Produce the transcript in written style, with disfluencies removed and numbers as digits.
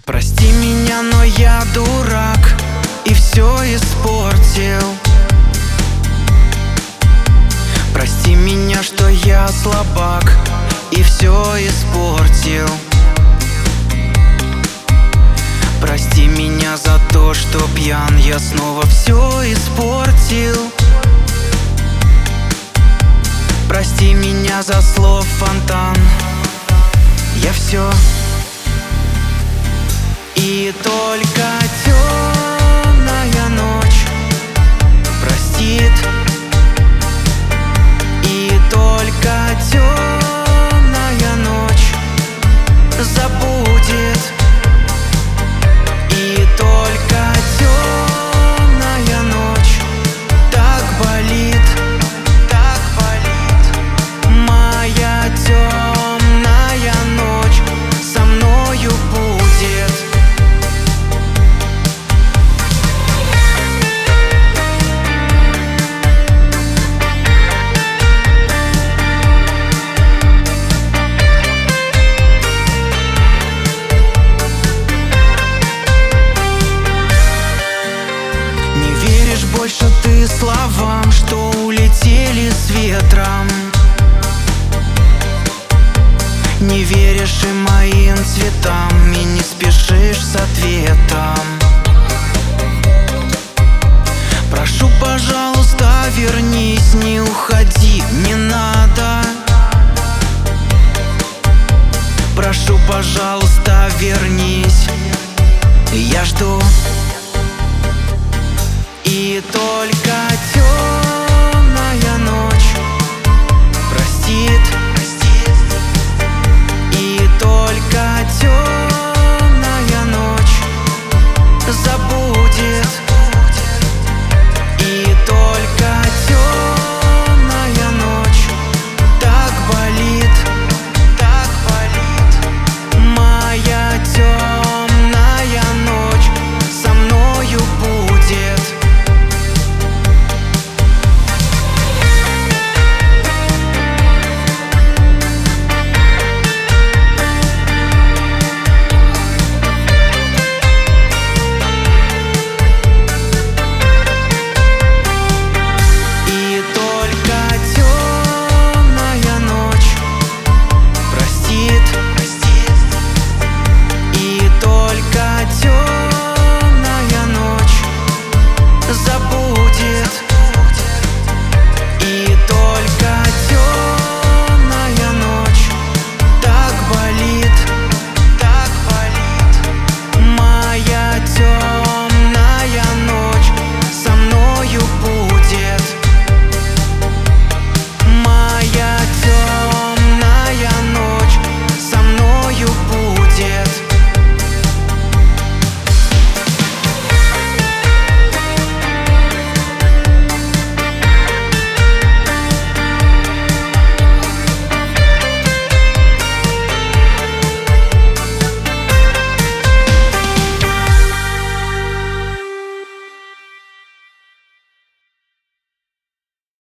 Прости меня, но я дурак и все испортил. Прости меня, что я слабак и все испортил. Прости меня за то, что пьян я снова все испортил. Прости меня за слов фонтан. Я все. И только темная ночь простит. И только темная ночь забудет. И только темная ночь так болит, так болит. Моя темная ночь со мною будет. Больше ты словам, что улетели с ветром. Не веришь и моим цветам, и не спешишь с ответом. Прошу, пожалуйста, вернись, не уходи, не надо. Прошу, пожалуйста, вернись, я жду. И только